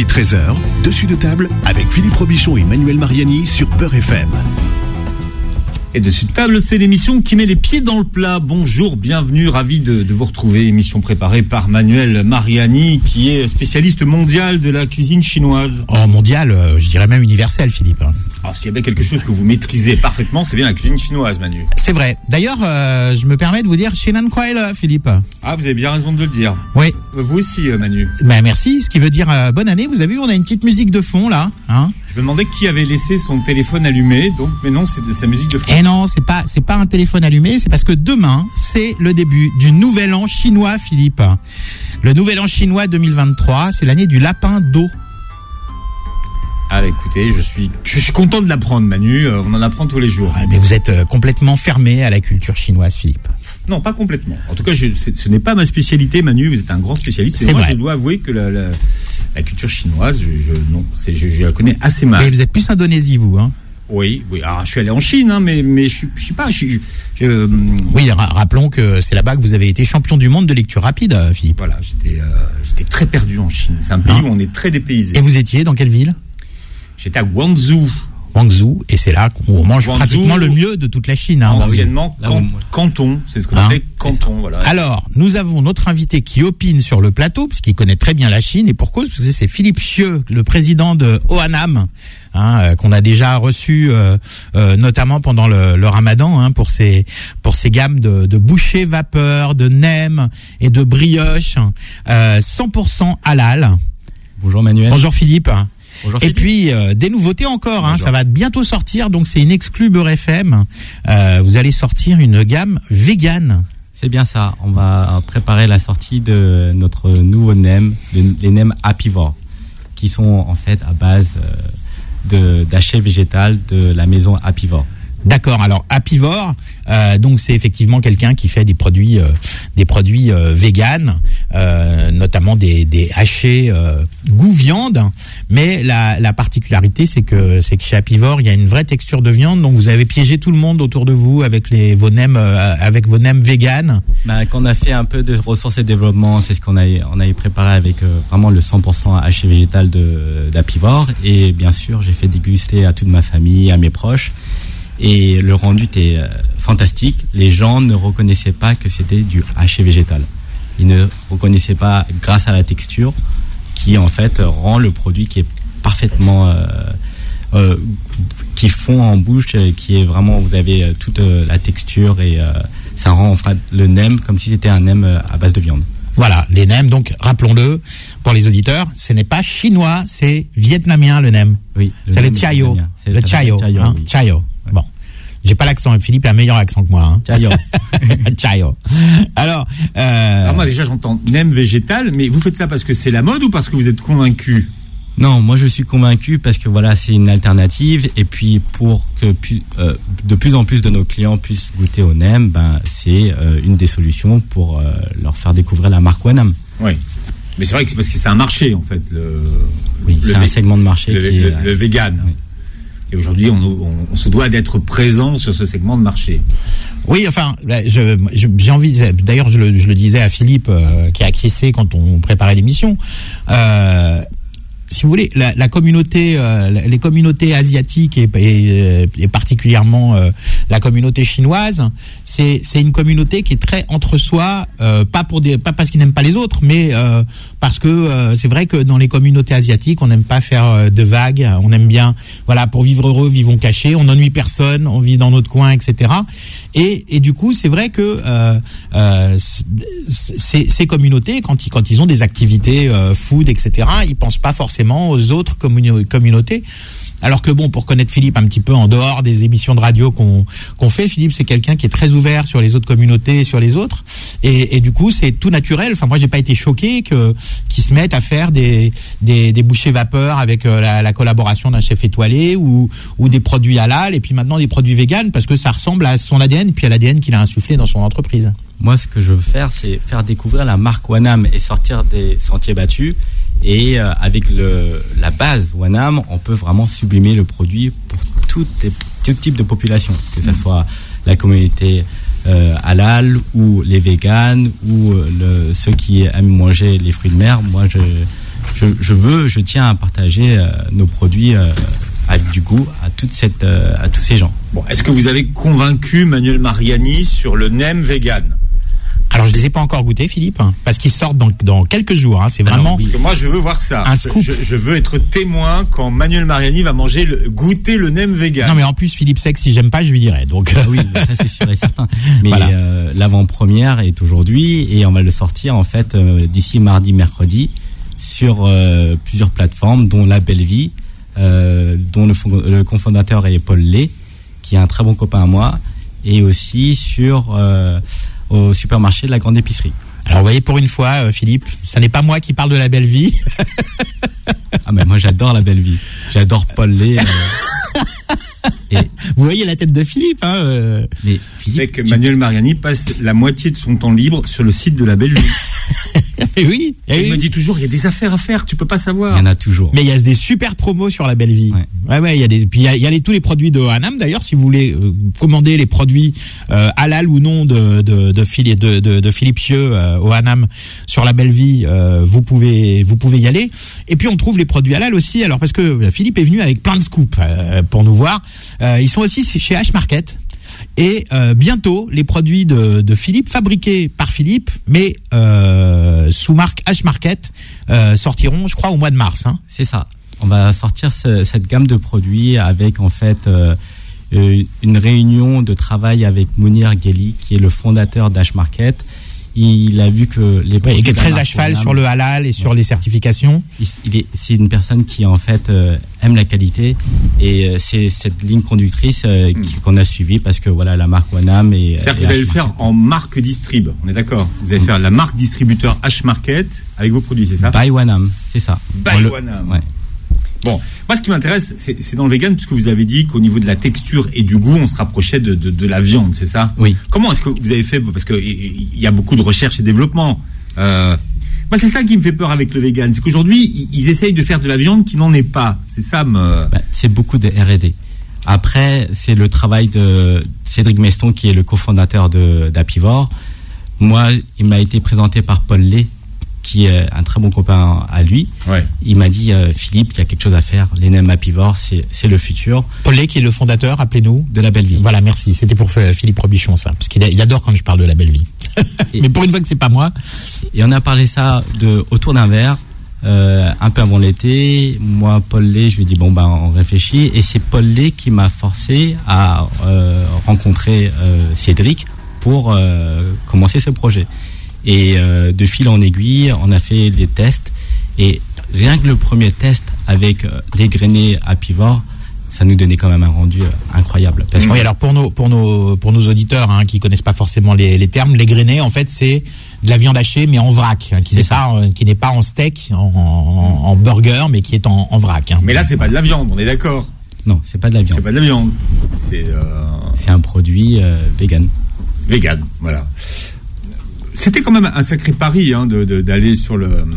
13h, Dessus de table avec Philippe Robichon et Manuel Mariani sur Beurre FM. Et Dessus de table, c'est l'émission qui met les pieds dans le plat. Bonjour, bienvenue, ravi de vous retrouver. Émission préparée par Manuel Mariani, qui est spécialiste mondial de la cuisine chinoise. Oh, mondial, je dirais même universel, Philippe. Alors, s'il y avait quelque chose que vous maîtrisez parfaitement, c'est bien la cuisine chinoise, Manu. C'est vrai. D'ailleurs, je me permets de vous dire Shinan Kuai, Philippe. Ah, vous avez bien raison de le dire. Oui. Vous aussi, Manu. Ben, merci, ce qui veut dire bonne année. Vous avez vu, on a une petite musique de fond, là. Hein. Je me demandais qui avait laissé son téléphone allumé, donc, mais non, c'est de sa musique de fond. Eh non, c'est pas un téléphone allumé, c'est parce que demain, c'est le début du nouvel an chinois, Philippe. Le nouvel an chinois 2023, c'est l'année du lapin d'eau. Ah, bah, écoutez, je suis content de l'apprendre, Manu. On en apprend tous les jours. Ouais, mais vous êtes complètement fermé à la culture chinoise, Philippe. Non, pas complètement. En tout cas, ce n'est pas ma spécialité, Manu. Vous êtes un grand spécialiste. C'est moi, vrai. Je dois avouer que la culture chinoise, je la connais assez mal. Et vous êtes plus Indonésie, vous, hein? Oui. Alors, je suis allé en Chine, hein, mais je suis pas. Oui, rappelons que c'est là-bas que vous avez été champion du monde de lecture rapide, Philippe. Voilà, j'étais très perdu en Chine. C'est un pays où on est très dépaysé. Et vous étiez dans quelle ville? J'étais à Guangzhou. Et c'est là qu'on mange Guangzhou, pratiquement le mieux de toute la Chine. Hein, anciennement, Canton, c'est ce qu'on appelait Canton. Voilà. Alors, nous avons notre invité qui opine sur le plateau, puisqu'il connaît très bien la Chine, et pour cause, parce que c'est Philippe Chieu, le président de Oanam, qu'on a déjà reçu notamment pendant le Ramadan, pour ses gammes de bouchées vapeur, de nems et de brioches 100% halal. Bonjour Manuel. Bonjour Philippe. Bonjour Et Philippe. puis des nouveautés encore, ça va bientôt sortir, donc c'est une exclue Beurre FM. Vous allez sortir une gamme végane. C'est bien ça, on va préparer la sortie de notre nouveau nem, les nems Apivore, qui sont en fait à base d'hachés végétal de la maison Apivore. D'accord. Alors Apivore, donc c'est effectivement quelqu'un qui fait des produits véganes, notamment des hachés goût viande. Mais la particularité, c'est que chez Apivore, il y a une vraie texture de viande. Donc vous avez piégé tout le monde autour de vous avec vos nems véganes. Quand on a fait un peu de ressources et développement, c'est ce qu'on a préparé avec vraiment le 100% haché végétal d'Apivore. Et bien sûr, j'ai fait déguster à toute ma famille, à mes proches. Et le rendu était fantastique. Les gens ne reconnaissaient pas que c'était du haché végétal. Ils ne reconnaissaient pas grâce à la texture qui en fait rend le produit qui est parfaitement qui fond en bouche, qui est vraiment, vous avez toute la texture et ça rend en fait le nem comme si c'était un nem à base de viande. Voilà, les nems, donc rappelons-le pour les auditeurs, ce n'est pas chinois, c'est vietnamien le nem. Oui, c'est le chayo. Le chayo. Oui. Chayo. Bon. J'ai pas l'accent, Philippe a un meilleur accent que moi. Chayo. Chayo. Alors moi déjà j'entends nem végétal, mais vous faites ça parce que c'est la mode ou parce que vous êtes convaincu? Non, moi je suis convaincu parce que voilà, c'est une alternative et puis pour que de plus en plus de nos clients puissent goûter au nem, c'est une des solutions pour leur faire découvrir la marque Oanam. Oui. Mais c'est vrai que c'est parce que c'est un marché en fait. C'est un segment de marché le vegan. Oui. Et aujourd'hui, on se doit d'être présent sur ce segment de marché. Oui, enfin, j'ai envie. D'ailleurs, je le disais à Philippe, qui a acquiescé quand on préparait l'émission. Si vous voulez, la communauté, les communautés asiatiques et particulièrement la communauté chinoise, c'est une communauté qui est très entre soi, pas parce qu'ils n'aiment pas les autres, mais parce que c'est vrai que dans les communautés asiatiques, on n'aime pas faire de vagues, on aime bien, voilà, pour vivre heureux, vivons cachés, on n'ennuie personne, on vit dans notre coin, etc. Et du coup, c'est vrai que ces communautés, quand ils ont des activités food, etc., ils pensent pas forcément aux autres communautés. Alors que bon, pour connaître Philippe un petit peu en dehors des émissions de radio qu'on fait, Philippe c'est quelqu'un qui est très ouvert sur les autres communautés et sur les autres. Et du coup, c'est tout naturel. Enfin, moi, j'ai pas été choqué qu'ils se mettent à faire des bouchées vapeur avec la collaboration d'un chef étoilé ou des produits halal et puis maintenant des produits véganes parce que ça ressemble à son ADN puis à l'ADN qu'il a insufflé dans son entreprise. Moi, ce que je veux faire, c'est faire découvrir la marque Oanam et sortir des sentiers battus. Et avec la base Oanam, on peut vraiment sublimer le produit pour tout type de population, que ce soit la communauté halal ou les véganes ou ceux qui aiment manger les fruits de mer. Moi, je tiens à partager nos produits avec du goût à tous ces gens. Bon, est-ce que vous avez convaincu Manuel Mariani sur le nem vegan? Alors je les ai pas encore goûtés, Philippe, parce qu'ils sortent dans quelques jours. Hein. C'est vraiment. Parce que moi je veux voir ça. Un scoop. Je veux être témoin quand Manuel Mariani va goûter le nem vegan. Non mais en plus Philippe sait que si j'aime pas, je lui dirai. Donc oui, ça c'est sûr et certain. Mais voilà. L'avant-première est aujourd'hui et on va le sortir en fait d'ici mardi, mercredi sur plusieurs plateformes, dont La Belle Vie, dont le cofondateur est Paul Lé, qui est un très bon copain à moi, et aussi au supermarché de la grande épicerie. Alors vous voyez, pour une fois, Philippe, ça n'est pas moi qui parle de La Belle Vie. Ah mais moi j'adore La Belle Vie. J'adore Paul Lé. Et vous voyez la tête de Philippe, hein. Mais Philippe, c'est que Manuel Mariani passe la moitié de son temps libre sur le site de La Belle Vie. Et oui. Il me dit toujours, il y a des affaires à faire, tu peux pas savoir. Il y en a toujours. Mais il y a des super promos sur La Belle Vie. Ouais, il y a puis il y a tous les produits de Hanam. D'ailleurs, si vous voulez commander les produits halal ou non de Philippe Chieux au Hanam sur La Belle Vie, vous pouvez y aller. Et puis on trouve les produits halal aussi. Alors parce que Philippe est venu avec plein de scoops pour nous voir. Ils sont aussi chez H-Market. Et bientôt, les produits de Philippe, fabriqués par Philippe, mais sous marque H-Market, sortiront, je crois, au mois de mars. Hein. C'est ça. On va sortir cette gamme de produits avec, en fait, une réunion de travail avec Mounir Gheli, qui est le fondateur d'H-Market. Il a vu que les produits... il est très à cheval sur le halal et sur les certifications. C'est une personne qui, en fait, aime la qualité. Et c'est cette ligne conductrice qu'on a suivie parce que, voilà, la marque Wanam et... C'est-à-dire que vous allez le faire en marque distrib, on est d'accord? Vous allez faire la marque distributeur H-Market avec vos produits, c'est ça? By Wanam, c'est ça. By Wanam. Ouais. Bon, moi ce qui m'intéresse, c'est dans le vegan, puisque vous avez dit qu'au niveau de la texture et du goût, on se rapprochait de la viande, c'est ça? Oui. Comment est-ce que vous avez fait? Parce qu'il y a beaucoup de recherche et développement. Moi, c'est ça qui me fait peur avec le vegan, c'est qu'aujourd'hui, ils essayent de faire de la viande qui n'en est pas. C'est ça c'est beaucoup de R&D. Après, c'est le travail de Cédric Meston, qui est le cofondateur d'Apivore. Moi, il m'a été présenté par Paul Lé, qui est un très bon copain à lui. Ouais. Il m'a dit, Philippe, il y a quelque chose à faire. Les nems Apivore, c'est le futur. Paul Lé, qui est le fondateur, appelez-nous. De La Belle Vie. Voilà, merci. C'était pour Philippe Robichon, ça. Parce qu'il adore quand je parle de La Belle Vie. Mais pour une fois que c'est pas moi. Et on a parlé ça autour d'un verre, un peu avant l'été. Moi, Paul Lé, je lui ai dit, on réfléchit. Et c'est Paul Lé qui m'a forcé à rencontrer Cédric pour commencer ce projet. Et de fil en aiguille, on a fait les tests. Et rien que le premier test avec les grainés Apivore, ça nous donnait quand même un rendu incroyable. Oui, alors pour nos auditeurs qui connaissent pas forcément les termes, les grainés, en fait, c'est de la viande hachée, mais en vrac, qui n'est pas en steak, en burger, mais qui est en vrac. Mais là, c'est pas de la viande, on est d'accord? Non, c'est pas de la viande. C'est pas de la viande. C'est un produit vegan. Vegan, voilà. C'était quand même un sacré pari d'aller sur le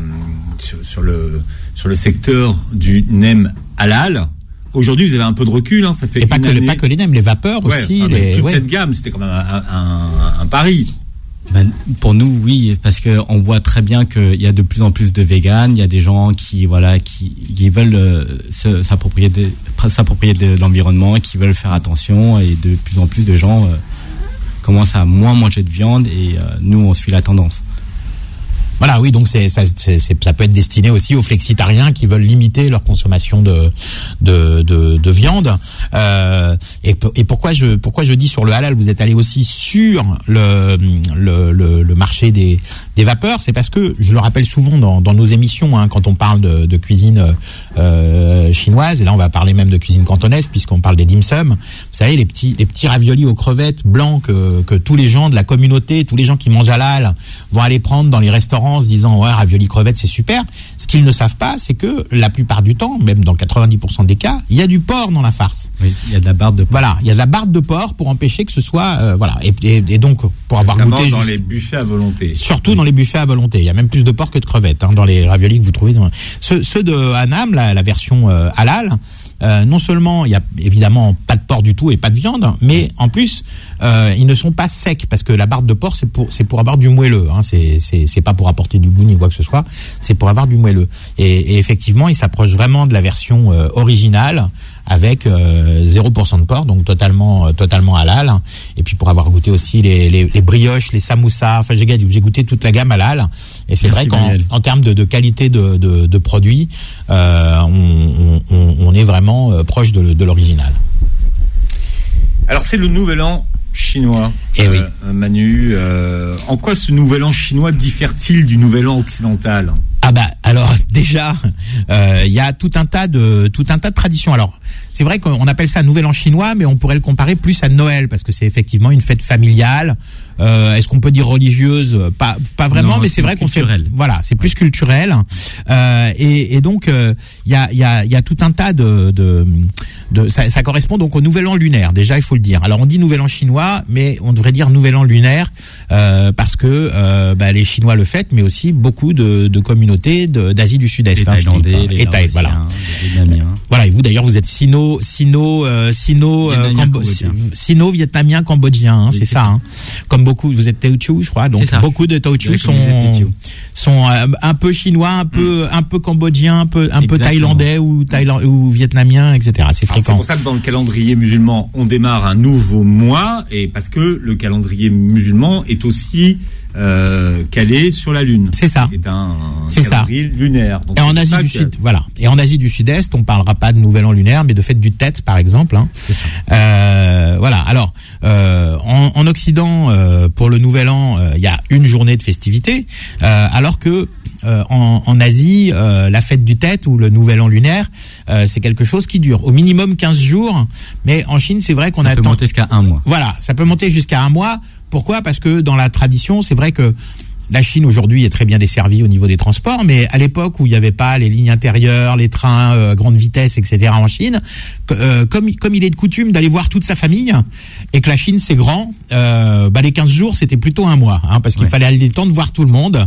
secteur du nem halal. Aujourd'hui, vous avez un peu de recul, ça fait. Et pas que les nems, les vapeurs aussi. Toute cette gamme, c'était quand même un pari. Pour nous, oui, parce que on voit très bien qu'il y a de plus en plus de véganes. Il y a des gens qui veulent s'approprier de l'environnement, qui veulent faire attention, et de plus en plus de gens commencent à moins manger de viande, et nous, on suit la tendance. Voilà, oui, donc ça peut être destiné aussi aux flexitariens qui veulent limiter leur consommation de viande. Et pourquoi je dis sur le halal, vous êtes allé aussi sur le marché des vapeurs, c'est parce que je le rappelle souvent dans nos émissions, quand on parle de cuisine chinoise, et là on va parler même de cuisine cantonaise puisqu'on parle des dim sum. Vous savez, les petits raviolis aux crevettes blancs que tous les gens de la communauté, tous les gens qui mangent halal vont aller prendre dans les restaurants en se disant ouais, ravioli crevettes c'est super. Ce qu'ils ne savent pas, c'est que la plupart du temps, même dans 90% des cas, il y a du porc dans la farce. Oui, il y a de la barbe de porc. Voilà, il y a de la barbe de porc pour empêcher que ce soit voilà. Et donc pour avoir goûté dans les buffets à volonté. Surtout dans les buffets à volonté, il y a même plus de porc que de crevettes dans les raviolis que vous trouvez. Ceux de Hanam, la version halal, non seulement il y a évidemment pas de porc du tout et pas de viande, mais en plus ils ne sont pas secs parce que la barbe de porc c'est pour avoir du moelleux. Hein. C'est pas pour apporter du goût ni quoi que ce soit. C'est pour avoir du moelleux. Et effectivement, ils s'approchent vraiment de la version originale avec 0% de porc, donc totalement halal. Et puis pour avoir goûté aussi les brioches, les samoussas, enfin j'ai goûté toute la gamme halal. Et c'est vrai qu'en termes de qualité de produits, on est vraiment proche de l'original. Alors c'est le nouvel an chinois, oui. Manu. En quoi ce nouvel an chinois diffère-t-il du nouvel an occidental ? Ah bah alors déjà il y a tout un tas de traditions. Alors c'est vrai qu'on appelle ça Nouvel An chinois, mais on pourrait le comparer plus à Noël parce que c'est effectivement une fête familiale. Est-ce qu'on peut dire religieuse ? Pas vraiment, non, mais c'est vrai qu'on fait. Voilà, c'est plus culturel. Et donc il y a tout un tas de ça correspond donc au Nouvel An lunaire. Déjà, il faut le dire. Alors on dit Nouvel An chinois, mais on devrait dire Nouvel An lunaire parce que les Chinois le fêtent, mais aussi beaucoup de communautés d'Asie du Sud-Est. Les Thaïlandais, les Laotiens, voilà. Les Vietnamiens. Voilà, et vous d'ailleurs vous êtes sino-vietnamien cambodgien, hein, c'est ça. Hein. Comme beaucoup, vous êtes Teochew, je crois. Donc beaucoup de Teochew sont un peu chinois, un peu cambodgiens, un peu thaïlandais ou vietnamiens, etc. C'est fréquent. C'est pour ça que dans le calendrier musulman, on démarre un nouveau mois, et parce que le calendrier musulman est aussi calé sur la lune. C'est ça. C'est un calendrier lunaire. Donc et en Asie du Sud, voilà. Et en Asie du Sud-Est, on parlera pas de Nouvel An lunaire, mais de fête du Tet, par exemple. Hein. C'est ça. Voilà. Alors, en Occident, pour le Nouvel An, il y a une journée de festivité, alors que en Asie, la fête du Tet ou le Nouvel An lunaire, c'est quelque chose qui dure au minimum 15 jours. Mais en Chine, c'est vrai qu'on ça peut monter jusqu'à un mois. Voilà, ça peut monter jusqu'à un mois. Pourquoi ? Parce que dans la tradition, c'est vrai que la Chine aujourd'hui est très bien desservie au niveau des transports, mais à l'époque où il n'y avait pas les lignes intérieures, les trains grande vitesse, etc. en Chine, comme il est de coutume d'aller voir toute sa famille, et que la Chine c'est grand, les 15 jours c'était plutôt un mois, hein, parce qu'il fallait aller le temps de voir tout le monde,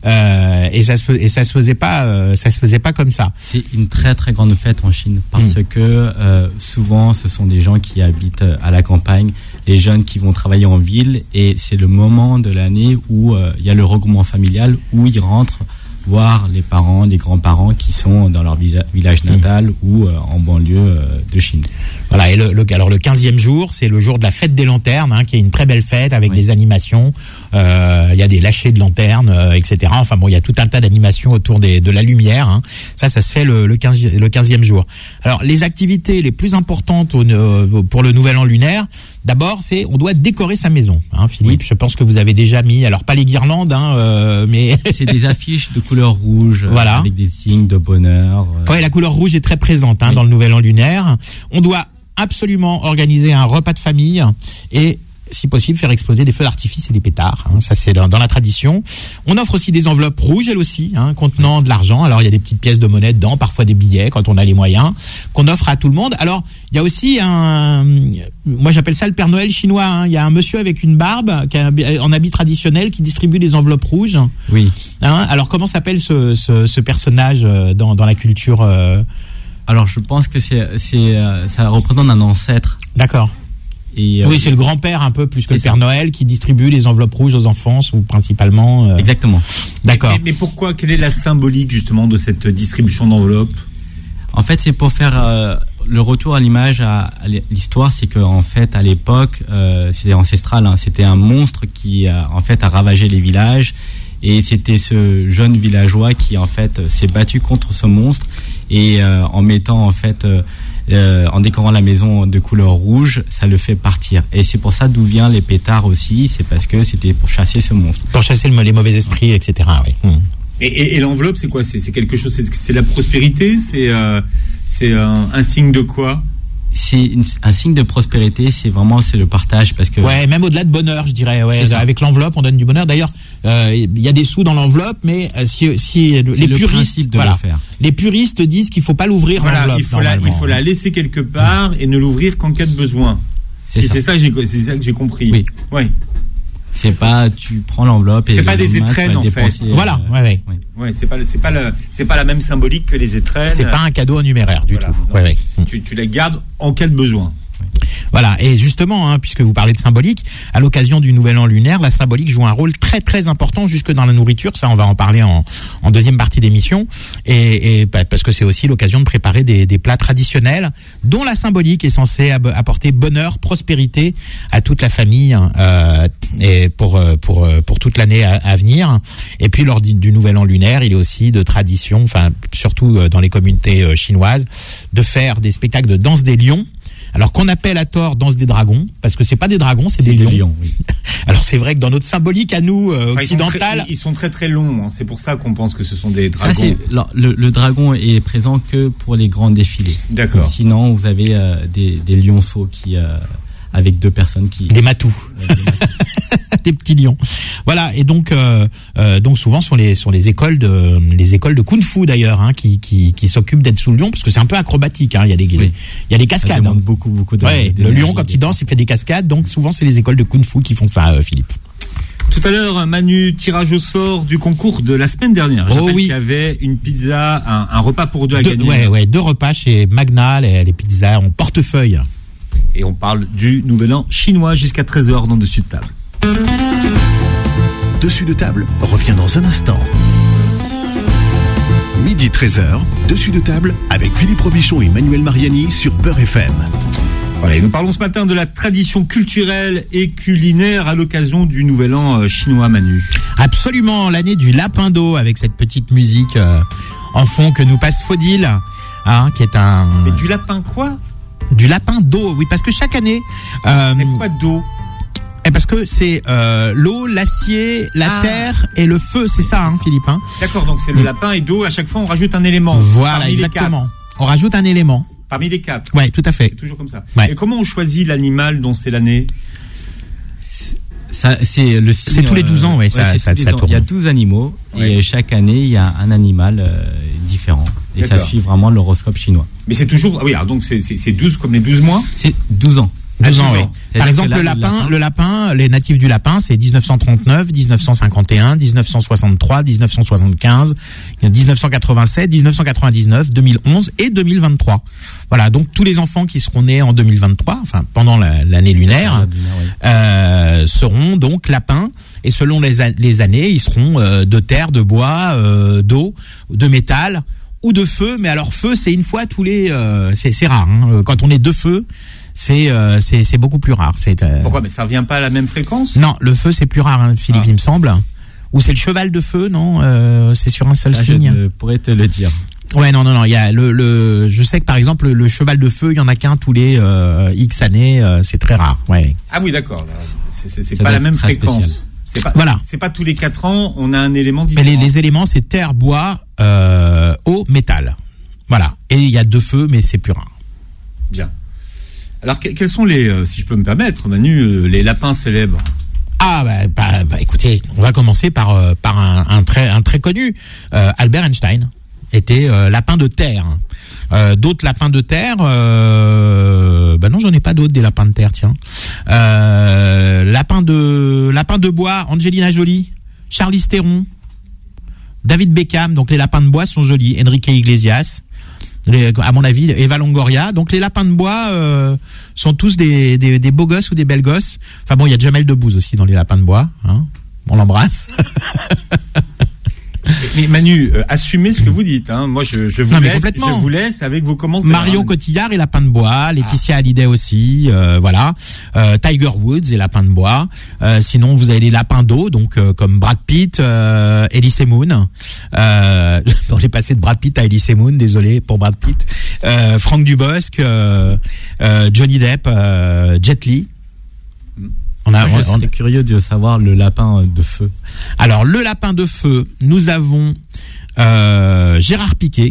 et ça se faisait pas comme ça. C'est une très très grande fête en Chine parce que souvent ce sont des gens qui habitent à la campagne, les jeunes qui vont travailler en ville, et c'est le moment de l'année où il y a le regroupement familial, où ils rentrent voir les parents, les grands-parents qui sont dans leur village natal ou en banlieue de Chine. Voilà, et alors le 15e jour, c'est le jour de la fête des lanternes, hein, qui est une très belle fête avec des animations. Il y a des lâchers de lanternes, etc. Enfin bon, il y a tout un tas d'animations autour de la lumière. Hein. Ça se fait le 15e jour. Alors les activités les plus importantes pour le Nouvel An lunaire, d'abord, on doit décorer sa maison. Hein, Philippe, je pense que vous avez déjà mis, alors pas les guirlandes, hein, mais c'est des affiches de couleur rouge, voilà, avec des signes de bonheur. Ouais, la couleur rouge est très présente dans le Nouvel An lunaire. On doit absolument organiser un repas de famille et, si possible, faire exploser des feux d'artifice et des pétards. Hein, ça, c'est dans la tradition. On offre aussi des enveloppes rouges, elles aussi, hein, contenant de l'argent. Alors, il y a des petites pièces de monnaie dedans, parfois des billets, quand on a les moyens, qu'on offre à tout le monde. Alors, il y a aussi moi j'appelle ça le Père Noël chinois. Hein. Il y a un monsieur avec une barbe, en habit traditionnel, qui distribue des enveloppes rouges. Oui. Hein, alors, comment s'appelle ce personnage dans la culture Alors, je pense que ça représente un ancêtre. D'accord. Et oui, c'est le grand-père un peu plus que le Père Noël qui distribue les enveloppes rouges aux enfants, ou principalement. Exactement. D'accord. Mais pourquoi ? Quelle est la symbolique justement de cette distribution d'enveloppes ? En fait, c'est pour faire le retour à l'image, à l'histoire. C'est qu'en fait, à l'époque, c'était ancestral. Hein, c'était un monstre qui a ravagé les villages. Et c'était ce jeune villageois qui en fait s'est battu contre ce monstre, et en mettant en fait en décorant la maison de couleur rouge, ça le fait partir. Et c'est pour ça d'où vient les pétards aussi, c'est parce que c'était pour chasser ce monstre. Pour chasser les mauvais esprits, etc. Oui. Et l'enveloppe, c'est quoi ? C'est quelque chose, c'est la prospérité ? C'est un signe de quoi ? C'est un signe de prospérité, c'est le partage, parce que même au-delà de bonheur, je dirais. Ouais, avec l'enveloppe, on donne du bonheur. D'ailleurs, il y a des sous dans l'enveloppe, mais si les puristes, les puristes disent qu'il faut pas l'ouvrir, l'enveloppe. Il faut la laisser quelque part et ne l'ouvrir qu'en cas de besoin. C'est ça que j'ai compris. Oui. Ouais. C'est pas, tu prends l'enveloppe et c'est pas des étrennes en fait. Voilà, ouais. Ouais, c'est pas la même symbolique que les étrennes. C'est pas un cadeau en numéraire du tout. Non, Ouais. Tu les gardes en cas de besoin. Voilà, et justement, puisque vous parlez de symbolique, à l'occasion du Nouvel An lunaire, la symbolique joue un rôle très très important jusque dans la nourriture. Ça, on va en parler en deuxième partie d'émission, et parce que c'est aussi l'occasion de préparer des plats traditionnels dont la symbolique est censée apporter bonheur, prospérité à toute la famille, et pour toute l'année à venir. Et puis lors du Nouvel An lunaire, il est aussi de tradition, enfin surtout dans les communautés chinoises, de faire des spectacles de danse des lions. Alors qu'on appelle à tort danse des dragons, parce que c'est pas des dragons, c'est des lions. Oui. Alors c'est vrai que dans notre symbolique à nous occidentale, ils sont très très longs. Hein. C'est pour ça qu'on pense que ce sont des dragons. Ça, le dragon est présent que pour les grands défilés. D'accord. Sinon, vous avez des lionceaux qui avec deux personnes qui des matous. Des petits lions. Voilà, et donc souvent sont les écoles de kung-fu d'ailleurs, qui s'occupent d'être sous le lion, parce que c'est un peu acrobatique, il y a des cascades. Ça demande beaucoup de. Ouais, le lion quand il danse, il fait des cascades, donc souvent c'est les écoles de kung-fu qui font ça, Philippe. Tout à l'heure, Manu, tirage au sort du concours de la semaine dernière. J'appelle qu'il y avait une pizza, un repas pour deux à gagner. Ouais, 2 repas chez Magna, les pizzas en portefeuille. Et on parle du Nouvel An chinois jusqu'à 13h dans Dessus de table. Dessus de table revient dans un instant. Midi 13h, Dessus de table avec Philippe Robichon et Manuel Mariani sur Beurre FM. Voilà, et nous parlons ce matin de la tradition culturelle et culinaire à l'occasion du Nouvel An chinois, Manu. Absolument, l'année du lapin d'eau avec cette petite musique en fond que nous passe Faudil, qui est un... Mais du lapin quoi ? Du lapin d'eau, oui, parce que chaque année... Mais pourquoi d'eau ? Parce que c'est l'eau, l'acier, la terre et le feu, c'est ça, Philippe. D'accord, donc c'est le lapin et d'eau, à chaque fois on rajoute un élément. Voilà, parmi exactement. Les 4. On rajoute un élément. Parmi les 4. Ouais, tout à fait. C'est toujours comme ça. Ouais. Et comment on choisit l'animal dont c'est l'année ? Ça, c'est tous les 12 ans, ouais, ça tourne. Il y a 12 animaux, et chaque année, il y a un animal différent. Et ça suit vraiment l'horoscope chinois. Mais c'est toujours... Ah oui, alors donc c'est 12 comme les 12 mois ? C'est 12 ans. 12 ans, oui. Par exemple, le lapin, les natifs du lapin, c'est 1939, 1951, 1963, 1975, 1987, 1999, 2011 et 2023. Voilà, donc tous les enfants qui seront nés en 2023, enfin pendant l'année lunaire, seront donc lapins. Et selon les années, ils seront de terre, de bois, d'eau, de métal ou de feu. Mais alors feu, c'est une fois tous les... c'est rare. Quand on est de feu... C'est beaucoup plus rare. Pourquoi ? Mais ça revient pas à la même fréquence ? Non, le feu c'est plus rare, Philippe, il me semble. Ou c'est le cheval de feu, non ? C'est sur un seul signe. Je pourrais te le dire. Ouais, non. Il y a je sais que par exemple le cheval de feu, il y en a qu'un tous les X années. C'est très rare. Ouais. Ah oui, d'accord. C'est pas la même fréquence. C'est pas tous les 4 ans, on a un élément différent. Mais les éléments, c'est terre, bois, eau, métal. Voilà. Et il y a 2 feux, mais c'est plus rare. Bien. Alors, quels sont les, si je peux me permettre, Manu, les lapins célèbres ? Ah, écoutez, on va commencer par un très connu. Albert Einstein était lapin de terre. D'autres lapins de terre, non, j'en ai pas d'autres des lapins de terre, tiens. Lapin de bois, Angelina Jolie, Charlize Theron, David Beckham. Donc les lapins de bois sont jolis. Enrique Iglesias. À mon avis, Eva Longoria. Donc les lapins de bois sont tous des beaux gosses ou des belles gosses. Enfin bon, il y a Jamel Debbouze aussi dans les lapins de bois. On l'embrasse. Mais Manu, assumez ce que vous dites. Moi, je vous laisse avec vos commentaires. Marion Cotillard et lapin de bois. Laetitia Hallyday aussi. Voilà. Tiger Woods et lapin de bois. Sinon, vous avez les lapins d'eau, donc comme Brad Pitt, Elise Moon. On est passé de Brad Pitt à Elise Moon. Désolé pour Brad Pitt. Franck Dubosc, Johnny Depp, Jet Li. J'étais curieux de savoir le lapin de feu. Alors, le lapin de feu, nous avons Gérard Piquet.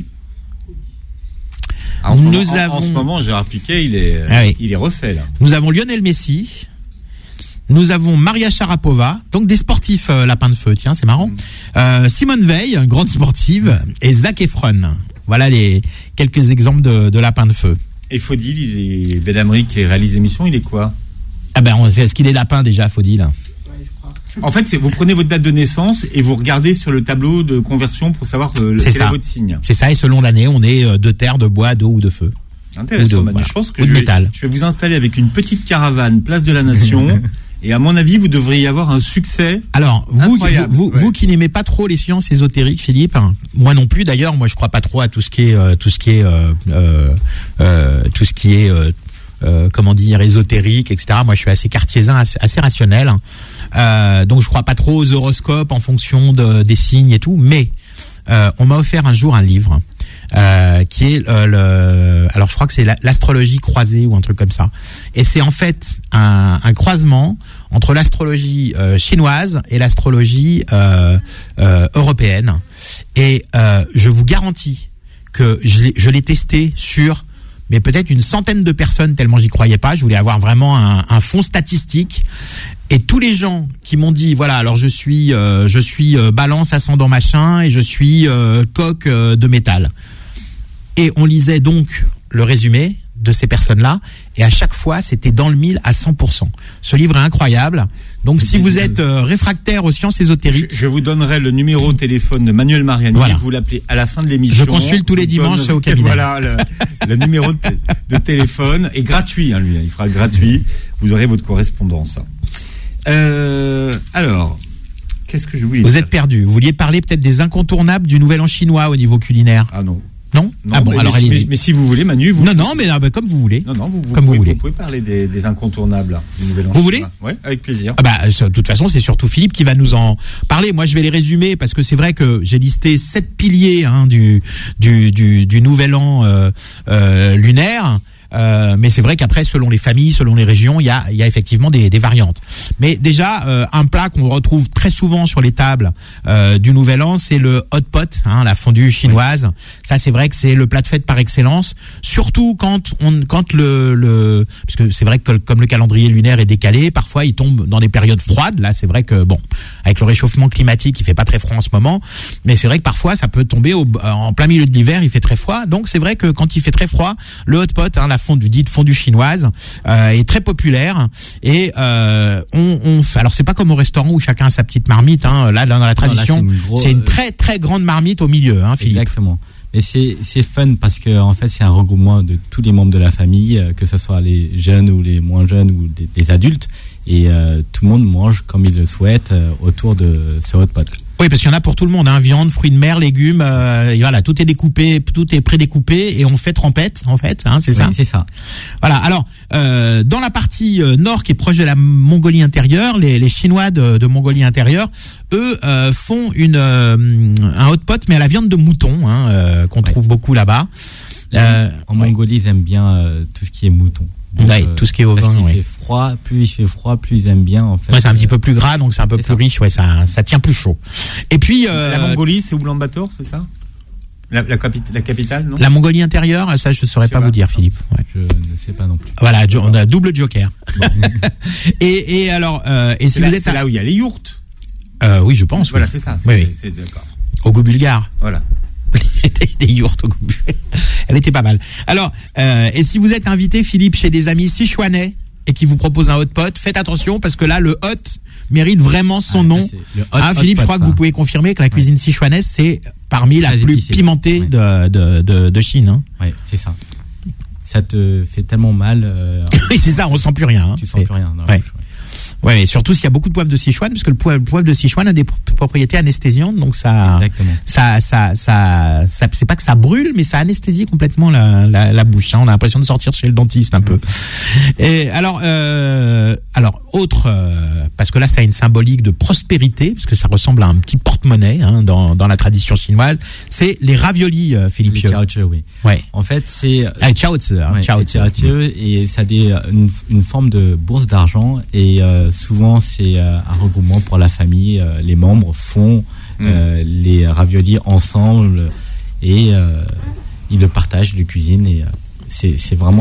En ce moment, Gérard Piquet, il est refait, là. Nous avons Lionel Messi. Nous avons Maria Sharapova, donc des sportifs lapins de feu, tiens, c'est marrant. Simone Veil, grande sportive, et Zac Efron. Voilà les quelques exemples de lapins de feu. Et Faudil, il est Belhamri qui réalise l'émission, il est quoi ? Est-ce qu'il est lapin déjà, Faudil ? Ouais, je crois. En fait, vous prenez votre date de naissance et vous regardez sur le tableau de conversion pour savoir quel est votre signe. C'est ça, et selon l'année, on est de terre, de bois, d'eau ou de feu. Intéressant, Manu. Voilà. Je pense que je vais vous installer avec une petite caravane, place de la Nation. Et à mon avis, vous devriez y avoir un succès. Alors, vous qui n'aimez pas trop les sciences ésotériques, Philippe, moi non plus d'ailleurs, moi je crois pas trop à tout ce qui est comment dire, ésotérique, etc. Moi je suis assez cartésien, assez rationnel. Donc je crois pas trop aux horoscopes en fonction des signes et tout, mais on m'a offert un jour un livre qui est alors je crois que c'est l'astrologie croisée ou un truc comme ça, et c'est en fait un croisement entre l'astrologie chinoise et l'astrologie européenne, et je vous garantis que je l'ai testé sur mais peut-être une centaine de personnes, tellement j'y croyais pas. Je voulais avoir vraiment un fond statistique. Et tous les gens qui m'ont dit, voilà, alors je suis balance ascendant machin et je suis coq de métal. Et on lisait donc le résumé de ces personnes-là, et à chaque fois, c'était dans le mille à 100%. Ce livre est incroyable. Donc, si vous êtes réfractaire aux sciences ésotériques... Je vous donnerai le numéro de téléphone de Manuel Mariani. Voilà. Vous l'appelez à la fin de l'émission. Je consulte tous les dimanches au cabinet. Voilà, le numéro de téléphone est gratuit, hein, lui. Il fera gratuit. Vous aurez votre correspondance. Alors, qu'est-ce que je voulais dire ? Vous êtes perdu. Vous vouliez parler peut-être des incontournables du Nouvel An chinois au niveau culinaire ? Ah non. Non, ah bon, alors allez-y. Mais si vous voulez, Manu, vous... Non, mais comme vous voulez. Non, vous voulez. Vous pouvez parler des incontournables du Nouvel An. Vous voulez ? Oui, avec plaisir. De toute façon, c'est surtout Philippe qui va nous en parler. Moi, je vais les résumer parce que c'est vrai que j'ai listé 7 piliers du Nouvel An lunaire. Mais c'est vrai qu'après, selon les familles, selon les régions, il y a effectivement des variantes. Mais déjà, un plat qu'on retrouve très souvent sur les tables du Nouvel An, c'est le hot pot, la fondue chinoise. Oui. Ça, c'est vrai que c'est le plat de fête par excellence. Surtout quand parce que c'est vrai que comme le calendrier lunaire est décalé, parfois il tombe dans des périodes froides. Là, c'est vrai que avec le réchauffement climatique, il fait pas très froid en ce moment, mais c'est vrai que parfois ça peut tomber en plein milieu de l'hiver, il fait très froid. Donc c'est vrai que quand il fait très froid, le hot pot, la fondue chinoise est très populaire, et alors c'est pas comme au restaurant où chacun a sa petite marmite, là dans la tradition, c'est une très très grande marmite au milieu, Philippe. Exactement. Et c'est fun parce que en fait c'est un regroupement de tous les membres de la famille, que ce soit les jeunes ou les moins jeunes ou des adultes, et tout le monde mange comme il le souhaite autour de ce hot pot. Oui, parce qu'il y en a pour tout le monde, viande, fruits de mer, légumes, voilà, tout est découpé, tout est prédécoupé, et on fait trempette, en fait, c'est ça. Oui, c'est ça. Voilà. Alors, dans la partie nord qui est proche de la Mongolie intérieure, les Chinois de Mongolie intérieure, eux, font un hot pot, mais à la viande de mouton, qu'on trouve beaucoup là-bas. En Mongolie, ils aiment bien tout ce qui est mouton. Donc, tout ce qui est ovin, plus il fait froid, plus ils aiment bien, en fait. Ouais, c'est un petit peu plus gras, donc c'est un peu plus riche, ça tient plus chaud. Et puis la Mongolie, c'est Oulan-Bator, c'est ça ? La capitale, non ? La Mongolie intérieure, ça je saurais pas vous dire, Philippe. Ouais. Je ne sais pas non plus. Voilà, on a double joker. et alors, et si vous êtes là où il y a les yourtes. Oui, je pense. Voilà, c'est ça. C'est d'accord. Au goût bulgare. Voilà. Des yourtes au goût. Elle était pas mal. Alors, et si vous êtes invité, Philippe, chez des amis sichuanais et qui vous proposent un hot pot, faites attention parce que là, le hot mérite vraiment son nom. Philippe, je crois que vous pouvez confirmer que la cuisine sichuanaise, c'est parmi la plus pimentée de Chine. Oui, c'est ça. Ça te fait tellement mal. Oui, c'est ça, on sent plus rien. Tu sens plus rien. Ouais, et surtout s'il y a beaucoup de poivre de Sichuan, parce que le poivre de Sichuan a des propriétés anesthésiantes, donc ça, c'est pas que ça brûle, mais ça anesthésie complètement la bouche. On a l'impression de sortir chez le dentiste un peu. Et alors autre, parce que là ça a une symbolique de prospérité, parce que ça ressemble à un petit porte-monnaie dans la tradition chinoise. C'est les raviolis, Philippe. Les chaozi, oui. Ouais. En fait, c'est chaozi, et ça a une forme de bourse d'argent, et souvent c'est un regroupement pour la famille. Les membres font les raviolis ensemble, et ils le partagent, le cuisinent, et c'est vraiment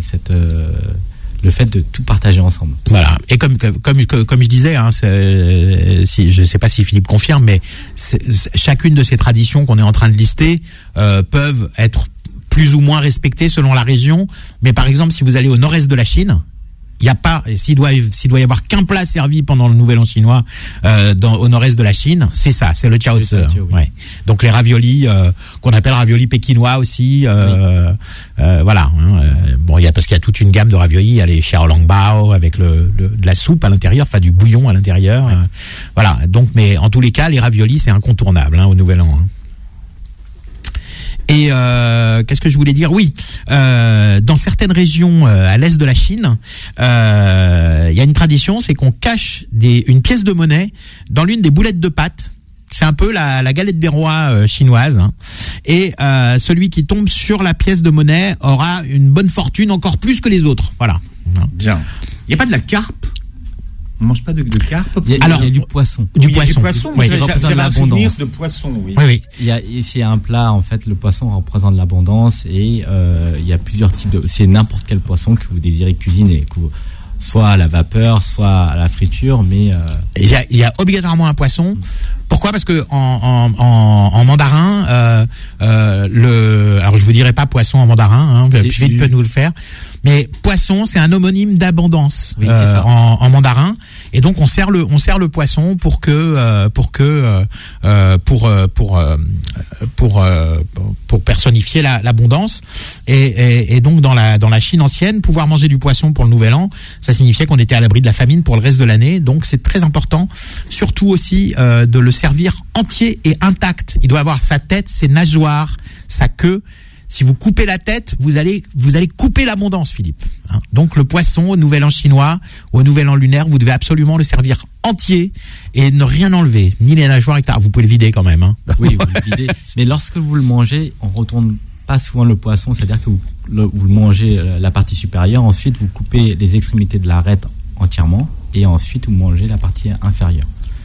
le fait de tout partager ensemble. Voilà. Et comme je disais, je sais pas si Philippe confirme, mais chacune de ces traditions qu'on est en train de lister peuvent être plus ou moins respectées selon la région. Mais par exemple, si vous allez au nord-est de la Chine, Il y a pas, s'il doit y avoir qu'un plat servi pendant le Nouvel An chinois au nord-est de la Chine, c'est ça, c'est le Jiao Zi. Oui. Ouais. Donc les raviolis qu'on appelle raviolis pékinois aussi. Voilà. Bon, parce qu'il y a toute une gamme de raviolis. Il y a les xiaolongbao avec de la soupe à l'intérieur, enfin du bouillon à l'intérieur. Ouais. Voilà. Donc, mais en tous les cas, les raviolis c'est incontournable au Nouvel An. Et qu'est-ce que je voulais dire ? Oui, dans certaines régions à l'est de la Chine, il y a une tradition, c'est qu'on cache une pièce de monnaie dans l'une des boulettes de pâte. C'est un peu la galette des rois chinoise. Hein. Et celui qui tombe sur la pièce de monnaie aura une bonne fortune encore plus que les autres. Voilà. Bien. Il n'y a pas de la carpe ? On mange pas de carpe. Il y a du poisson. Du poisson. Oui, j'avais un souvenir de poisson. Oui. Oui. C'est un plat, en fait, le poisson représente l'abondance et il y a plusieurs types de. C'est n'importe quel poisson que vous désirez cuisiner, soit à la vapeur, soit à la friture, mais. Il y a obligatoirement un poisson. Pourquoi ? Parce que en mandarin, alors je vous dirai pas poisson en mandarin, Philippe peut nous le faire. Mais poisson, c'est un homonyme d'abondance en mandarin, et donc on sert le poisson pour personnifier l'abondance. Et donc dans la Chine ancienne, pouvoir manger du poisson pour le Nouvel An, ça signifiait qu'on était à l'abri de la famine pour le reste de l'année. Donc c'est très important, surtout aussi de le servir entier et intact. Il doit avoir sa tête, ses nageoires, sa queue. Si vous coupez la tête, vous allez couper l'abondance, Philippe. Donc le poisson au Nouvel An chinois, au Nouvel An lunaire, vous devez absolument le servir entier et ne rien enlever, ni les nageoires, etc. Vous pouvez le vider quand même. Oui, vous le videz. Mais lorsque vous le mangez, on retourne pas souvent le poisson, c'est-à-dire que vous le mangez la partie supérieure, ensuite vous coupez les extrémités de l'arête entièrement et ensuite vous mangez la partie inférieure.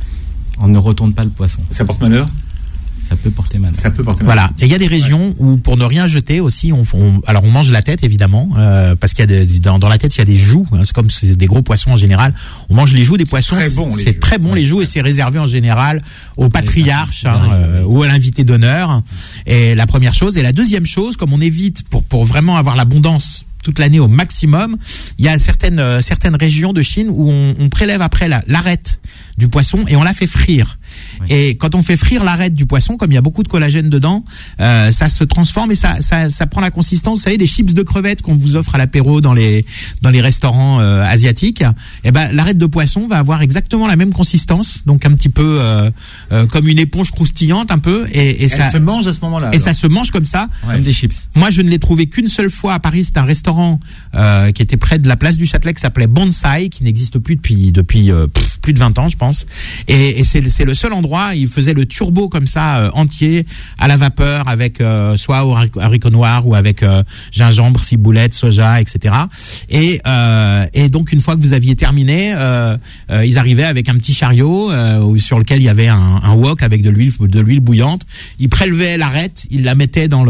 On ne retourne pas le poisson. Ça porte malheur ? Ça peut porter malheur. Voilà. Et il y a des régions où, pour ne rien jeter aussi, on mange la tête évidemment, parce qu'il y a dans la tête il y a des joues. C'est comme c'est des gros poissons en général. On mange les joues des poissons. C'est très bon les joues et c'est réservé en général au patriarche ou à l'invité d'honneur. Et la première chose. Et la deuxième chose, comme on évite pour vraiment avoir l'abondance toute l'année au maximum, il y a certaines régions de Chine où on prélève après l'arête du poisson et on la fait frire. Oui. Et quand on fait frire l'arête du poisson, comme il y a beaucoup de collagène dedans, ça se transforme et ça prend la consistance, vous savez, des chips de crevettes qu'on vous offre à l'apéro dans les restaurants asiatiques. Et l'arête de poisson va avoir exactement la même consistance, donc un petit peu comme une éponge croustillante un peu. Et ça se mange à ce moment-là. Et ça se mange comme ça. Ouais. Comme des chips. Moi, je ne l'ai trouvé qu'une seule fois à Paris. C'était un restaurant qui était près de la place du Châtelet, qui s'appelait Bonsai, qui n'existe plus depuis plus de 20 ans, je pense. Et c'est le seul endroit. Il faisait le turbo comme ça entier à la vapeur avec soit au haricot noir ou avec gingembre, ciboulette, soja, etc. Et donc une fois que vous aviez terminé, ils arrivaient avec un petit chariot sur lequel il y avait un wok avec de l'huile bouillante. Ils prélevaient l'arête, ils la mettaient dans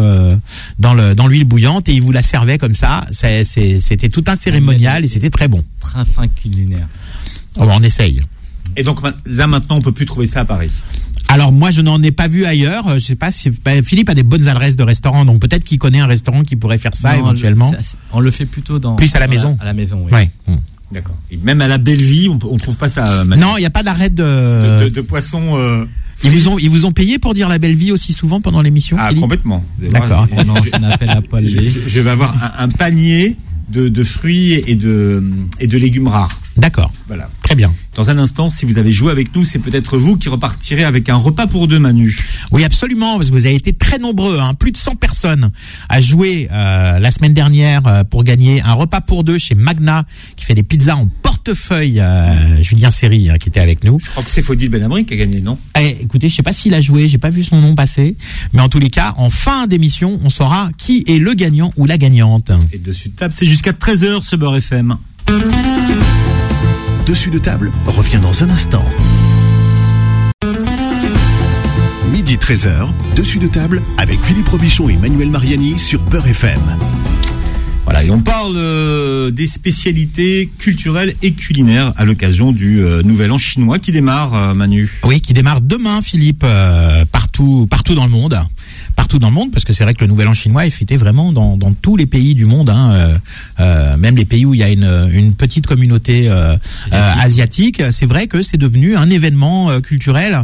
l'huile bouillante et ils vous la servaient comme ça. C'était tout un cérémonial et c'était très bon. Très fin culinaire. On essaye. Et donc là maintenant on peut plus trouver ça à Paris. Alors moi je n'en ai pas vu ailleurs. Je sais pas si Philippe a des bonnes adresses de restaurants, donc peut-être qu'il connaît un restaurant qui pourrait faire ça éventuellement. On le fait plutôt plus à la maison. À la maison, oui. Ouais. D'accord. Et même à la Belleville, on trouve pas ça. Non, il y a pas d'arrêt de poisson. Ils vous ont payé pour dire la belle vie aussi souvent pendant l'émission, Ah, Philippe ? Complètement. D'accord. On lance un appel à Paul G. Je vais avoir un panier de fruits et de légumes rares. D'accord. Voilà. Très bien. Dans un instant, si vous avez joué avec nous, c'est peut-être vous qui repartirez avec un repas pour deux, Manu. Oui, absolument, parce que vous avez été très nombreux, plus de 100 personnes à jouer la semaine dernière pour gagner un repas pour deux chez Magna, qui fait des pizzas en portefeuille. Julien Seri qui était avec nous. Je crois que c'est Faudil Benabri qui a gagné, non ? Écoutez, je sais pas s'il a joué, j'ai pas vu son nom passer, mais en tous les cas, en fin d'émission, on saura qui est le gagnant ou la gagnante. Et dessus de table, c'est jusqu'à 13h ce Beurre FM. Dessus de table revient dans un instant. Midi 13h, dessus de table avec Philippe Robichon et Manuel Mariani sur Beurre FM. Voilà, et on parle des spécialités culturelles et culinaires à l'occasion du Nouvel An chinois qui démarre, Manu. Oui, qui démarre demain, Philippe, partout dans le monde. partout dans le monde, parce que c'est vrai que le Nouvel An chinois est fêté vraiment dans tous les pays du monde, même les pays où il y a une petite communauté asiatique. C'est vrai que c'est devenu un événement culturel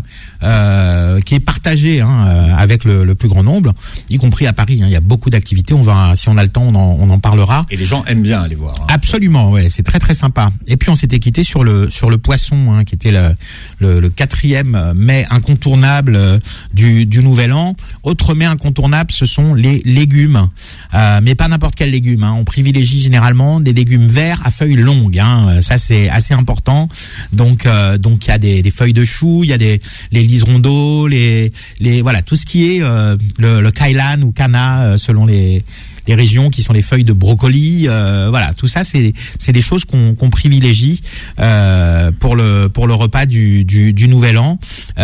qui est partagé avec le plus grand nombre, y compris à Paris. Il y a beaucoup d'activités. Si on a le temps, on en parlera. Et les gens aiment bien aller voir. Absolument, ouais, c'est très très sympa. Et puis on s'était quitté sur le poisson, qui était le 4e mets incontournable du Nouvel An. Autre mets incontournable, ce sont les légumes, mais pas n'importe quel légume. On privilégie généralement des légumes verts à feuilles longues. Ça c'est assez important. Donc il y a des feuilles de chou, il y a les liserons d'eau, voilà, tout ce qui est le kailan ou kana selon les régions, qui sont les feuilles de brocoli, voilà, tout ça c'est des choses qu'on privilégie pour le repas du Nouvel An,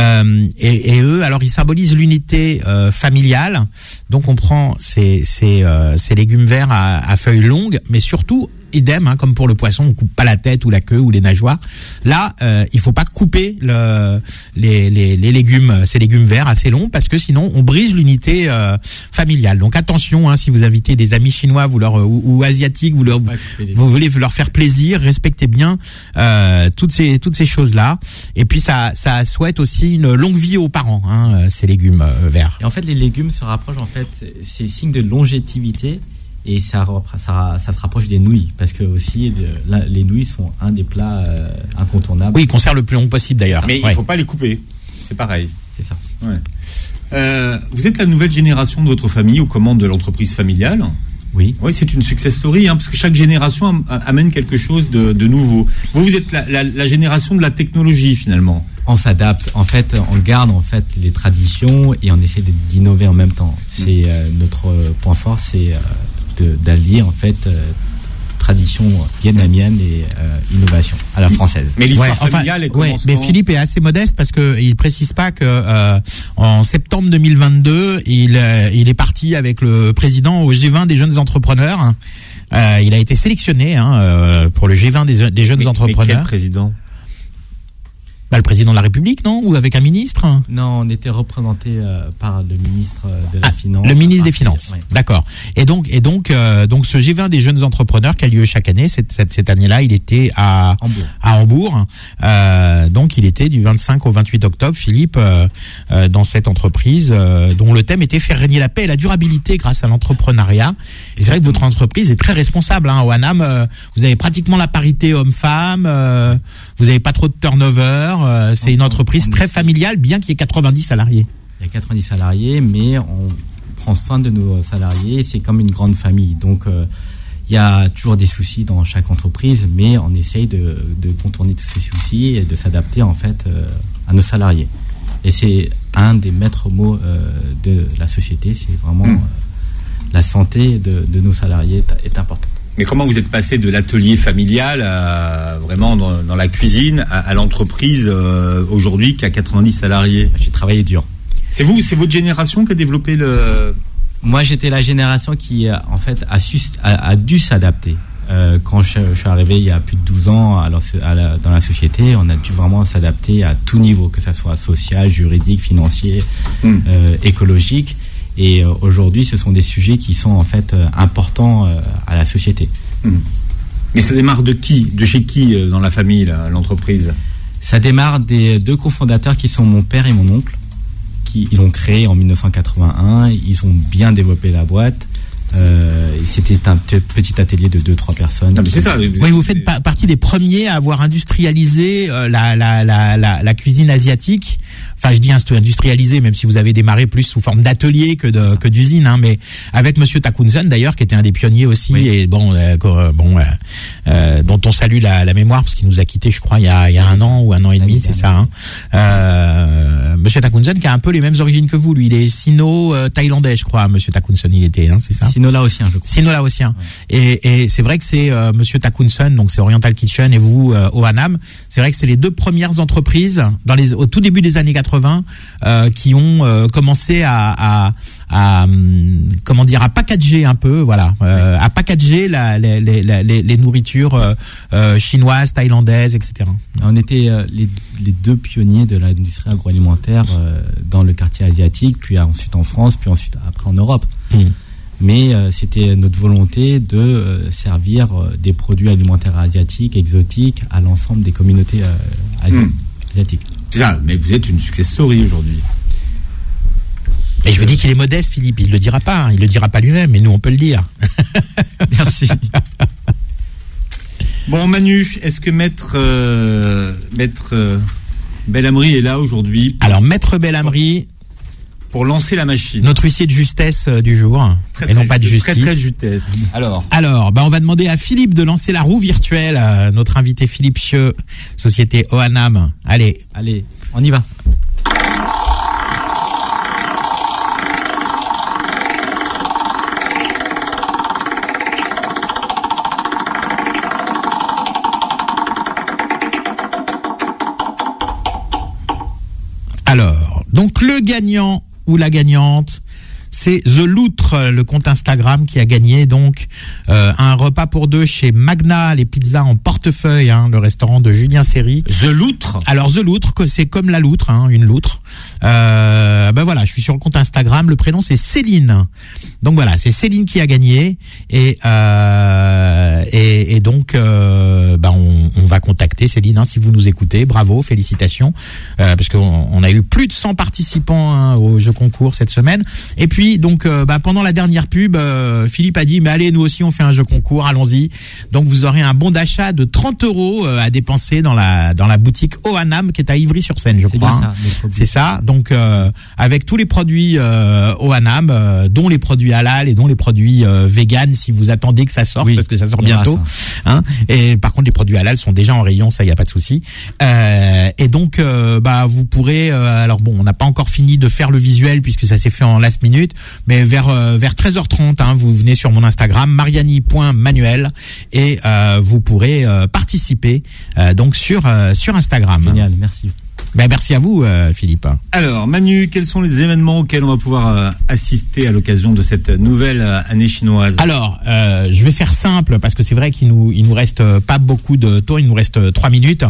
et eux, alors ils symbolisent l'unité familiale. Donc on prend ces légumes verts à feuilles longues, mais surtout idem, comme pour le poisson, on coupe pas la tête ou la queue ou les nageoires. Là, il faut pas couper les légumes, ces légumes verts assez longs, parce que sinon on brise l'unité familiale. Donc attention, si vous invitez des amis chinois, ou asiatiques, vous voulez leur faire plaisir, respectez bien toutes ces choses-là. Et puis ça souhaite aussi une longue vie aux parents, ces légumes verts. Et en fait, les légumes se rapprochent, en fait, c'est signe de longévité. Et ça se rapproche des nouilles, parce que aussi les nouilles sont un des plats incontournables. Oui, ils conservent le plus long possible d'ailleurs. Mais il ne faut pas les couper, c'est pareil. C'est ça. Ouais. Vous êtes la nouvelle génération de votre famille aux commandes de l'entreprise familiale. Oui. Oui, c'est une success story, parce que chaque génération amène quelque chose de nouveau. Vous êtes la génération de la technologie finalement. On s'adapte, en fait, on garde les traditions et on essaie d'innover en même temps. C'est notre point fort, c'est d'allier en fait tradition vietnamienne et innovation à la française. Mais l'histoire familiale est mais Philippe est assez modeste, parce que il précise pas que en septembre 2022 il est parti avec le président au G20 des jeunes entrepreneurs. Il a été sélectionné pour le G20 des jeunes entrepreneurs. Mais quel président? Le président de la République, non? Ou avec un ministre? Non, on était représenté par le ministre de la Finance. Le ministre des Finances. Oui. D'accord. Et donc ce G20 des jeunes entrepreneurs qui a lieu chaque année, cette année-là, il était à Hambourg. Donc il était du 25 au 28 octobre, Philippe, dans cette entreprise dont le thème était faire régner la paix et la durabilité grâce à l'entrepreneuriat. Et c'est vrai que votre entreprise est très responsable. Au Hanam, vous avez pratiquement la parité homme-femme. Vous n'avez pas trop de turnover. C'est une entreprise très familiale, bien qu'il y ait 90 salariés. Il y a 90 salariés, mais on prend soin de nos salariés. C'est comme une grande famille. Donc, il y a toujours des soucis dans chaque entreprise, mais on essaye de contourner tous ces soucis et de s'adapter en fait à nos salariés. Et c'est un des maîtres mots de la société. C'est vraiment la santé de nos salariés est importante. Mais comment vous êtes passé de l'atelier familial vraiment dans la cuisine à l'entreprise aujourd'hui qui a 90 salariés? J'ai travaillé dur. C'est votre génération qui a développé le... Moi, j'étais la génération qui en fait a dû s'adapter. Quand je suis arrivé il y a plus de 12 ans dans la société, on a dû vraiment s'adapter à tout niveau, que ce soit social, juridique, financier, écologique. Et aujourd'hui, ce sont des sujets qui sont en fait importants à la société. Mais ça démarre de qui? De chez qui dans la famille, l'entreprise? Ça démarre des deux cofondateurs qui sont mon père et mon oncle. Ils l'ont créé en 1981. Ils ont bien développé la boîte. C'était un petit atelier de 2-3 personnes. Non, mais c'est ça. Oui, vous faites partie des premiers à avoir industrialisé la cuisine asiatique. Enfin, je dis industrialisé, même si vous avez démarré plus sous forme d'atelier que d'usine, mais avec Monsieur Takunson d'ailleurs, qui était un des pionniers aussi, oui. Et dont on salue la mémoire parce qu'il nous a quittés, je crois, il y a un an ou un an et demi, c'est ça. Monsieur Takunson qui a un peu les mêmes origines que vous, lui, il est sino-thaïlandais, je crois. Monsieur Takunson, il était, c'est ça. Sino-laotien, je crois. Sino-laotien. Ouais. Et c'est vrai que c'est Monsieur Takunson, donc c'est Oriental Kitchen, et vous, Oanam. C'est vrai que c'est les deux premières entreprises au tout début des années 80 qui ont commencé à packager un peu, voilà, à packager les nourritures chinoises, thaïlandaises, etc. On était les deux pionniers de l'industrie agroalimentaire dans le quartier asiatique, puis ensuite en France, puis ensuite après en Europe. Mais c'était notre volonté de servir des produits alimentaires asiatiques, exotiques, à l'ensemble des communautés asiatiques. C'est ça, mais vous êtes une success story aujourd'hui. Et je vous dis qu'il est modeste, Philippe, il le dira pas, il le dira pas lui-même, mais nous on peut le dire. Merci. Bon, Manu, est-ce que Maître Belhamri est là aujourd'hui? Alors, Maître Belhamri, pour lancer la machine. Notre huissier de justesse du jour, et non pas de justice. Très justesse. Alors, on va demander à Philippe de lancer la roue virtuelle. Notre invité Philippe Chieux, société Oanam. Allez, on y va. Alors, donc le gagnant ou la gagnante, c'est The Loutre, le compte Instagram qui a gagné donc un repas pour deux chez Magna, les pizzas en portefeuille, le restaurant de Julien Seri. The Loutre. Alors The Loutre, c'est comme la loutre, une loutre. Voilà, je suis sur le compte Instagram. Le prénom c'est Céline. Donc voilà, c'est Céline qui a gagné et donc on va contacter Céline si vous nous écoutez. Bravo, félicitations parce qu'on a eu plus de 100 participants au jeu concours cette semaine. Et puis donc pendant la dernière pub, Philippe a dit mais allez, nous aussi on fait un jeu concours, allons-y. Donc vous aurez un bon d'achat de 30 € à dépenser dans la boutique Oanam qui est à Ivry-sur-Seine, je crois. C'est ça. Donc avec tous les produits Oanam, dont les produits halal et dont les produits vegan, si vous attendez que ça sorte, parce que ça sort bientôt. Et par contre les produits halal sont déjà en rayon, ça y a pas de souci. Et donc vous pourrez on n'a pas encore fini de faire le visuel puisque ça s'est fait en last minute, mais vers 13h30 vous venez sur mon Instagram mariani.manuel et vous pourrez participer donc sur Instagram. Génial, merci. Merci à vous, Philippe. Alors, Manu, quels sont les événements auxquels on va pouvoir assister à l'occasion de cette nouvelle année chinoise? Alors, je vais faire simple parce que c'est vrai qu'il nous reste pas beaucoup de temps, il nous reste 3 minutes.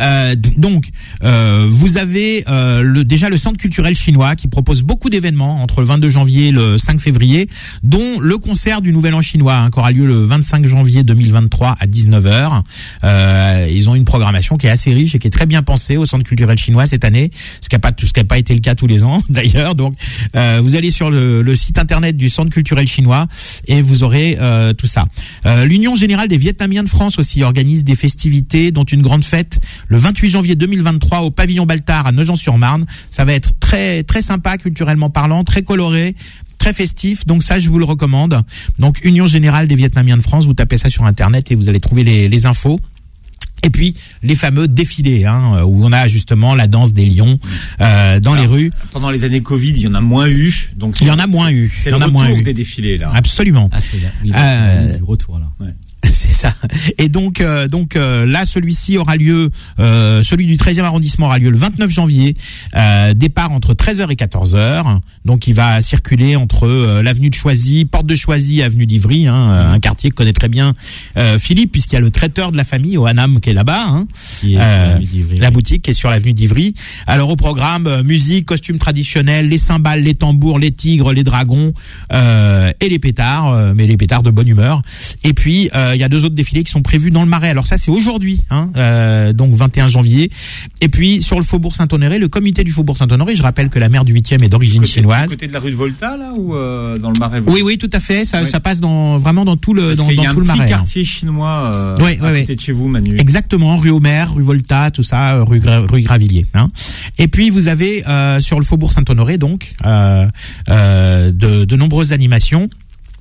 Vous avez déjà le Centre culturel chinois qui propose beaucoup d'événements entre le 22 janvier et le 5 février, dont le concert du Nouvel An chinois qui aura lieu le 25 janvier 2023 à 19h. Ils ont une programmation qui est assez riche et qui est très bien pensée au Centre culturel chinois cette année, ce qui n'a pas été le cas tous les ans d'ailleurs. Donc vous allez sur le site internet du Centre culturel chinois et vous aurez tout ça. L'Union générale des Vietnamiens de France aussi organise des festivités, dont une grande fête le 28 janvier 2023 au pavillon Baltard à Nogent-sur-Marne. Ça va être très très sympa culturellement parlant, très coloré, très festif, donc ça je vous le recommande. Donc Union générale des Vietnamiens de France, vous tapez ça sur internet et vous allez trouver les infos. Et puis les fameux défilés où on a justement la danse des lions dans les rues. Pendant les années Covid, il y en a moins eu. Donc il y en a moins eu. C'est le retour des défilés là. Absolument. Du retour là. Ouais. C'est ça. Et donc là, celui-ci aura lieu, celui du 13e arrondissement aura lieu le 29 janvier, départ entre 13h et 14h. Donc il va circuler entre l'avenue de Choisy, porte de Choisy, avenue d'Ivry, un quartier que connaît très bien Philippe, puisqu'il y a le traiteur de la famille Oanam qui est là-bas, la boutique qui est sur l'avenue d'Ivry. Alors au programme, musique, costumes traditionnels, les cymbales, les tambours, les tigres, les dragons et les pétards, mais les pétards de bonne humeur. Et puis il y a 2 autres défilés qui sont prévus dans le Marais. Alors ça c'est aujourd'hui, donc 21 janvier. Et puis sur le Faubourg Saint-Honoré, le comité du Faubourg Saint-Honoré, je rappelle que la maire du 8e est d'origine chinoise. Du côté de la rue de Volta là ou dans le Marais? Oui, tout à fait. Ça passe vraiment dans tout le Marais. Il y a un petit quartier chinois à côté de chez vous, Manu. Exactement, rue Aumer, rue Volta, tout ça, rue Gravilliers. Et puis vous avez sur le Faubourg Saint-Honoré donc de nombreuses animations.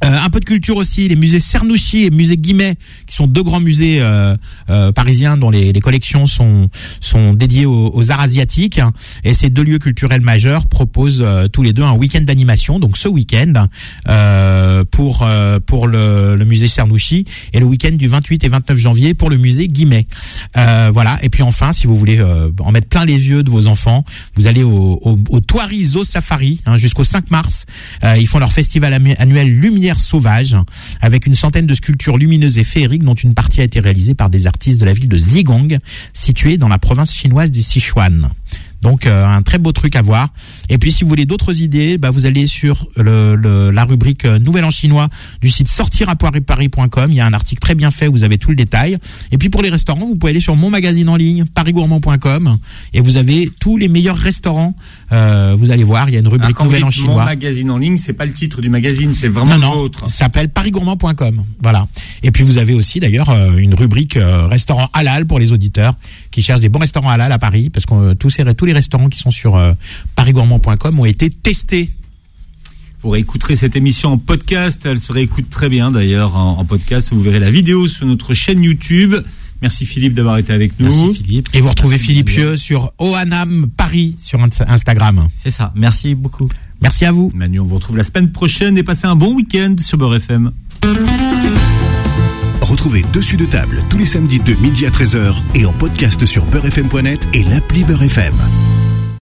Un peu de culture aussi, les musées Cernouchi et musée Guimet, qui sont deux grands musées parisiens dont les collections sont dédiées aux arts asiatiques. Et ces deux lieux culturels majeurs proposent tous les deux un week-end d'animation. Donc ce week-end pour le musée Cernouchi et le week-end du 28 et 29 janvier pour le musée Guimet. Voilà. Et puis enfin, si vous voulez en mettre plein les yeux de vos enfants, vous allez au Thoiry Zoo Safari jusqu'au 5 mars. Ils font leur festival annuel Lumière Sauvage avec une centaine de sculptures lumineuses et féeriques dont une partie a été réalisée par des artistes de la ville de Zigong, située dans la province chinoise du Sichuan. Donc un très beau truc à voir. Et puis si vous voulez d'autres idées, vous allez sur la rubrique Nouvelle en chinois du site sortiraparis.com. Il y a un article très bien fait où vous avez tout le détail. Et puis pour les restaurants, vous pouvez aller sur mon magazine en ligne parisgourmand.com et vous avez tous les meilleurs restaurants. Vous allez voir, il y a une rubrique Nouvelle en chinois. Mon magazine en ligne, c'est pas le titre du magazine, c'est vraiment le vôtre. Ça s'appelle parisgourmand.com. Voilà. Et puis vous avez aussi d'ailleurs une rubrique restaurant halal pour les auditeurs qui cherchent des bons restaurants halal à Paris, parce que tous les restaurants qui sont sur parisgourmand.com ont été testés. Vous réécouterez cette émission en podcast, elle se réécoute très bien d'ailleurs en podcast. Vous verrez la vidéo sur notre chaîne YouTube. Merci Philippe d'avoir été avec nous. Merci Philippe. Et vous retrouvez Philippe Pieux sur Oanam Paris sur Instagram. C'est ça, merci beaucoup. Merci à vous. Manu, on vous retrouve la semaine prochaine et passez un bon week-end sur Beurre FM. Retrouvez Dessus de table tous les samedis de midi à 13h et en podcast sur beurrefm.net et l'appli Beurre FM.